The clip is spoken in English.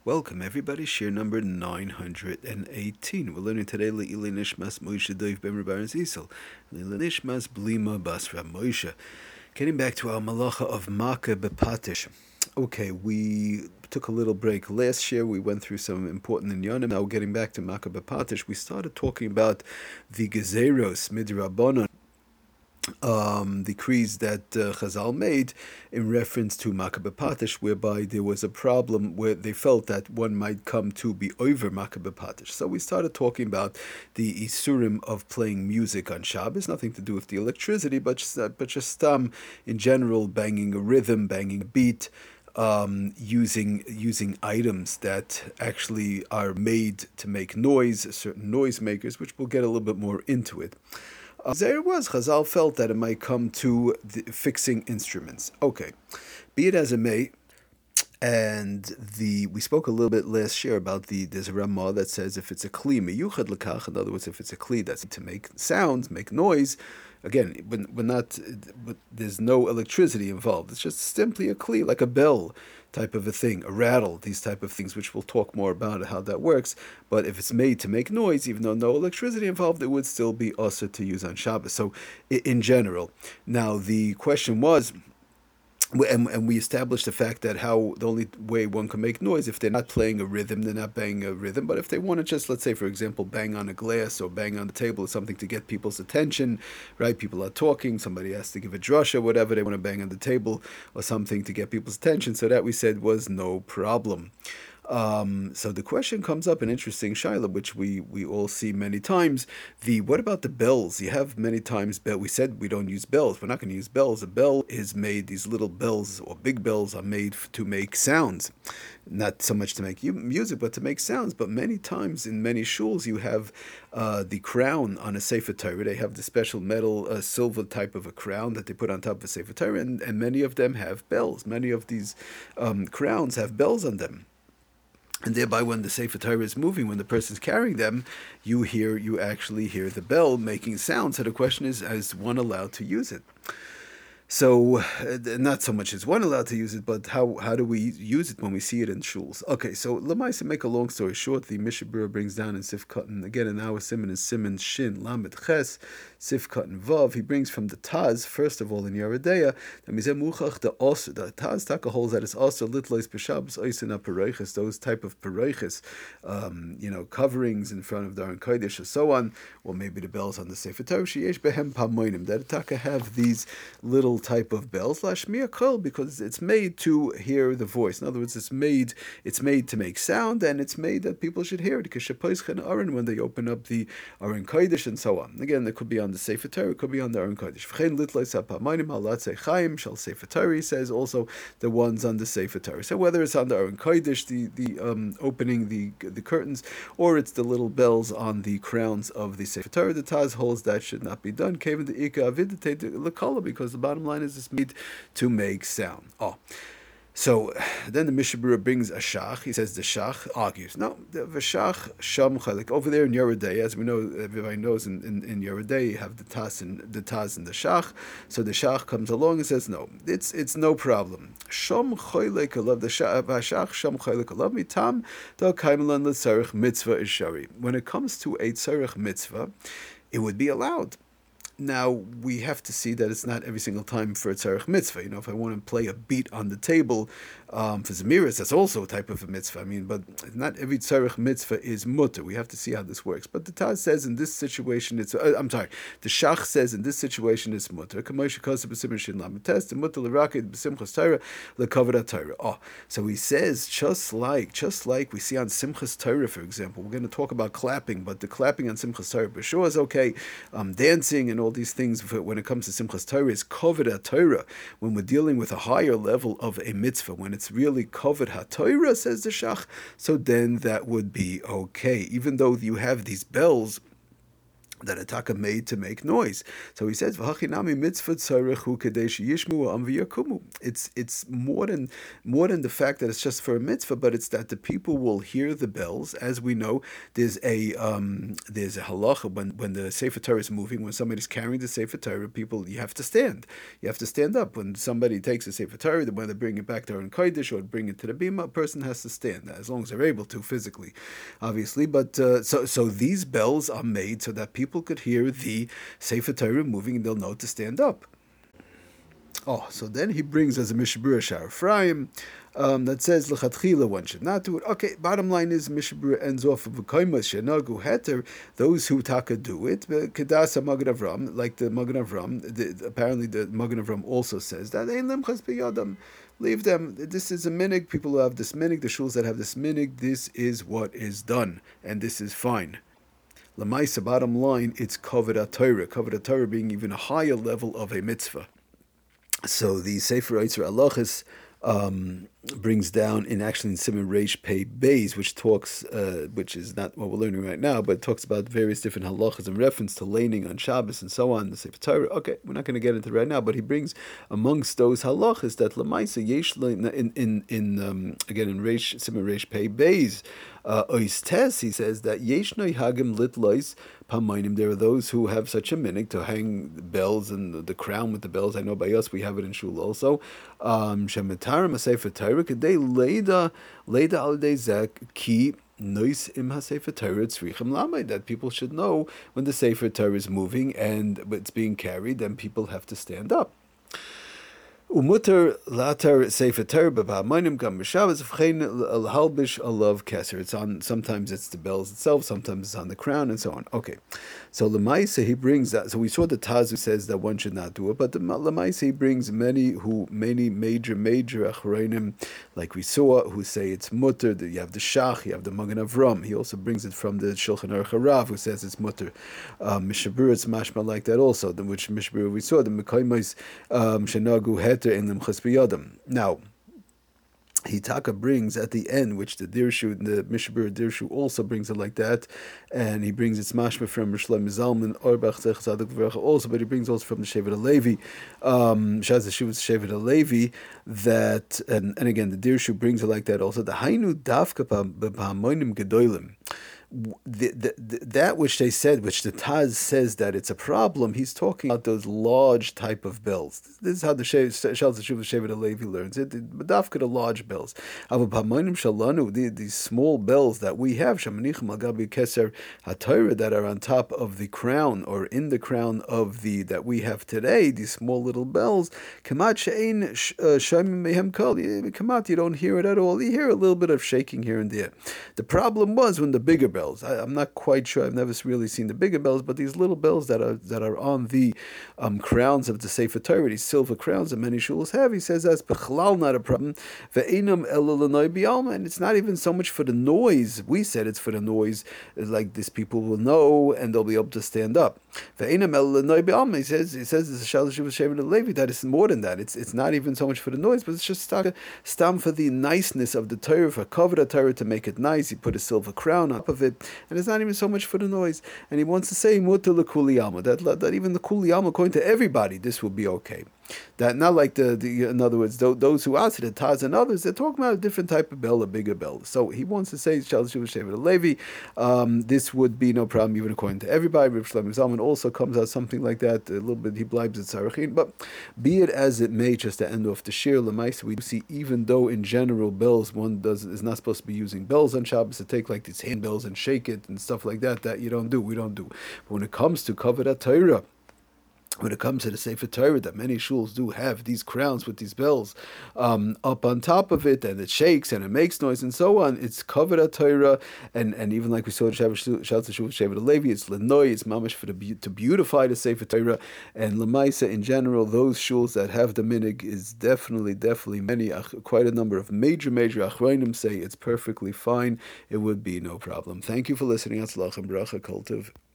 Welcome everybody, share number 918. We're learning today Le'ilei Nishmas Moshe Dov Ben Rabbi Zisel, Le'ilei Nishmas Blima Basra Moshe. Getting back to our malacha of Makkah Bepatish. Okay, we took a little break last year. We went through some important inyanim. Now getting back to Makkah Bepatish, we started talking about the Gezeros Midrabanon, decrees that Chazal made in reference to Makkah Bepatish, whereby there was a problem where they felt that one might come to be over Makkah Bepatish. So we started talking about the Isurim of playing music on Shabbos, nothing to do with the electricity, but just in general, banging a rhythm, banging a beat, using items that actually are made to make noise, certain noise makers, which we'll get a little bit more into it. There it was. Chazal felt that it might come to fixing instruments. Okay, be it as it may, and we spoke a little bit last year about there's a Ramah that says if it's a kli miyuchad lekach, in other words, if it's a kli that's to make sounds, make noise. Again, there's no electricity involved. It's just simply a kli, like a bell type of a thing, a rattle, these type of things, which we'll talk more about how that works. But if it's made to make noise, even though no electricity involved, it would still be also to use on Shabbos. So in general. Now, the question was, and we established the fact that how the only way one can make noise, if they're not playing a rhythm, they're not banging a rhythm. But if they want to just, let's say, for example, bang on a glass or bang on the table or something to get people's attention, right? People are talking, somebody has to give a drasha, whatever, they want to bang on the table or something to get people's attention. So that we said was no problem. So the question comes up, an interesting shaila, which we all see many times. What about the bells? You have many times we said we don't use bells. We're not going to use bells. A bell is made, these little bells or big bells are made to make sounds. Not so much to make music, but to make sounds. But many times in many shuls, you have the crown on a Sefer Torah. They have the special metal, silver type of a crown that they put on top of a Sefer Torah, and many of them have bells. Many of these crowns have bells on them. And thereby, when the Sefer Torah is moving, when the person's carrying them, you actually hear the bell making sound. So the question is one allowed to use it? So, not so much is one allowed to use it, but how do we use it when we see it in shuls? Okay, so Lamaisa, make a long story short, the Mishabura brings down in Sif Katan, again in our Simon is Simon Shin, Lamed Ches, Sif Katan Vav, he brings from the Taz, first of all in Yeridea, the Taz Taka holds that it's also Litlois Peshabs, Oisina Pereiches, those type of Pereiches, coverings in front of the Aron Kodesh and so on, or maybe the bells on the Sefer Torah, Sheyesh Behem Pamoinim, that Taka have these little type of bells, lashmiya kol, because it's made to hear the voice. In other words, it's made to make sound, and it's made that people should hear it. Because Aron, when they open up the Aron Kodesh and so on. Again, it could be on the Sefer Torah, it could be on the Aron Kodesh. Shal Sefer Torah says also the ones on the Sefer Torah. So whether it's on the Aron Kodesh, the opening the curtains, or it's the little bells on the crowns of the Sefer Torah, the Taz holds that should not be done. Because the bottom line is it's made to make sound. So then the Mishabura brings a shach. He says the shach argues. No, the shach sham chalik. Over there in Yeridei, as we know, everybody knows in Yeridei, you have the Taz and the shach. So the shach comes along and says, no, it's no problem. Sham chalik alav, the shach sham chalik alav mitam da kaimelan l'tzarich mitzvah is shari. When it comes to a tzarich mitzvah, it would be allowed. Now, we have to see that it's not every single time for a tzarech mitzvah. If I want to play a beat on the table for Zemiris, that's also a type of a mitzvah. But not every tzarech mitzvah is mutter. We have to see how this works. But the Taz says in this situation, the Shach says in this situation it's mutter. So he says, just like we see on Simchas Torah, for example, we're going to talk about clapping, but the clapping on Simchas Torah, for sure is okay. Dancing and all these things when it comes to Simchas Torah is covered HaTorah. When we're dealing with a higher level of a mitzvah, when it's really covered HaTorah, says the Shach, so then that would be okay. Even though you have these bells that Ataka made to make noise. So he says, "V'hachinami mitzvah tzarechu kadesh yishmu am v'yakumu." It's more than the fact that it's just for a mitzvah, but it's that the people will hear the bells. As we know, there's a halacha when the Sefer Torah is moving, when somebody's carrying the Sefer Torah, you have to stand. You have to stand up. When somebody takes the Sefer Torah, when they bring it back to Aron Kodesh or bring it to the bima, a person has to stand, as long as they're able to physically, obviously. But so these bells are made so that people could hear the Sefer Torah moving and they'll know to stand up. Oh, so then he brings as a Mishabura Shar Ephraim that says L'chatchila one should not do it. Okay, bottom line is Mishabura ends off of V'koimas shenagu heter, those who taka do it. Kedasa Magen Avram, like the Magen Avram, apparently the Magen Avram also says that Ein lemchas b'yadam. Leave them. This is a minig. People who have this minig, the shuls that have this minig, this is what is done, and this is fine. Lamaisa, bottom line, it's Kavod Torah being even a higher level of a mitzvah. So the Sefer Eitzer Halachos brings down in Siman Reish Pei Beis, which talks, which is not what we're learning right now, but it talks about various different halachas in reference to laning on Shabbos and so on, the Sefer Torah. Okay, we're not going to get into it right now, but he brings amongst those halachas that Lamaisa Yesh again in Siman Reish Pei Beis, Oistes, he says that Yeshnoi Hagim Litlois Pamainim. There are those who have such a minig to hang the bells and the crown with the bells. I know by us we have it in shul also. Shemetarim Sefer Torah Kedei Leida Al Dezek Ki Nois Im HaSefer Torah Tzrichim Lamei, that people should know when the Sefer Torah is moving and it's being carried, then people have to stand up. Umuter later Sefer Torah b'Pa'amayim gam b'Shabbos v'chein l'halbish alav keser. It's on. Sometimes it's the bells itself. Sometimes it's on the crown, and so on. Okay, so Lemaisa he brings that. So we saw the Taz who says that one should not do it, but the Lemaisa he brings many major achronim, like we saw, who say it's mutter. You have the Shach, you have the Magen Avram. He also brings it from the Shulchan Aruch Harav, who says it's mutter. Mishabur, it's mashma like that also. Which Mishabur we saw the Mekaymis shenagu het. Now, Hitaka brings at the end, which the Mishabur Dirshu also brings it like that, and he brings its mashma from Rishlam Zalman Orbach Zech Tzadok V'Recha also, but he brings also from the Shevet HaLevi, Shaz Shuvas Shevet HaLevi, that and again the Dirshu brings it like that also. The Hainu Dafka B'Hamonim Gedolim. That which they said, which the Taz says that it's a problem, he's talking about those large type of bells. This is how the Shevet HaLevi learns it. Dafka the large bells. These small bells that we have, that are on top of the crown or in the crown of that we have today, these small little bells, you don't hear it at all. You hear a little bit of shaking here and there. The problem was when the bigger bells, I'm not quite sure, I've never really seen the bigger bells, but these little bells that are on the crowns of the Sefer Torah, these silver crowns that many shuls have, he says that's bechlal not a problem, and it's not even so much for the noise. We said it's for the noise, like these people will know and they'll be able to stand up. He says it's that it's more than that. It's not even so much for the noise, but it's just stam for the niceness of the Torah, for Kavod Torah, to make it nice. He put a silver crown up of it, and it's not even so much for the noise. And he wants to say mutar l'kuli alma, that even the kuli alma, according to everybody, this will be okay. That not like the in other words, those who asked it, Taz and others, they're talking about a different type of bell, a bigger bell. So he wants to say Shal Shuvah Shevet HaLevi, this would be no problem even according to everybody. Reb Shlomo Zalman also comes out something like that, a little bit. He blibes at Sarachin, but be it as it may, just to end off the shir Lamaisa, we see even though in general bells is not supposed to be using bells on Shabbos, to take like these hand bells and shake it and stuff like that. That we don't do. But when it comes to Kavod Torah, when it comes to the Sefer Torah, that many shuls do have these crowns with these bells up on top of it, and it shakes and it makes noise and so on. It's Kavod Torah, and even like we saw in Shevet HaLevi, it's Lenoi, it's mamash to beautify the Sefer Torah, and Lemaisa in general. Those shuls that have the minig is definitely many, quite a number of major achronim say it's perfectly fine. It would be no problem. Thank you for listening. Atzlach and bracha, Kol Tov.